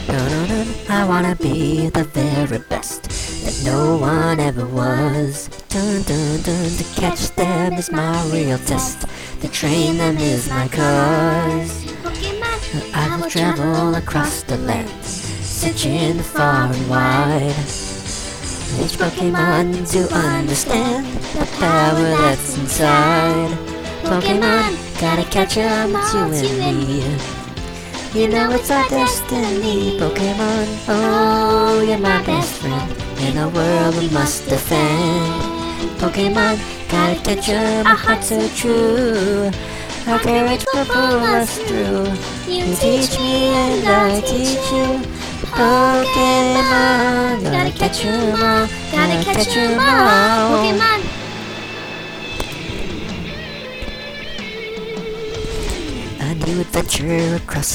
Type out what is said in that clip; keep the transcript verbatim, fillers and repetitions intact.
Dun, dun, dun. I wanna be the very best that no one ever was. Dun, dun, dun. To catch them is my real test. To train them is my cause. I will travel across the land, searching far and wide. Each Pokemon to understand the power that's inside. Pokemon, gotta catch 'em, it's you and me. You know it's our destiny, Pokemon. Oh, you're my best friend in a world we must defend. Pokemon, gotta catch 'em, a heart so true. Our courage will pull us through. You teach me and I teach you. Pokemon, gotta catch 'em all, gotta catch 'em all. Pokemon. A new adventure across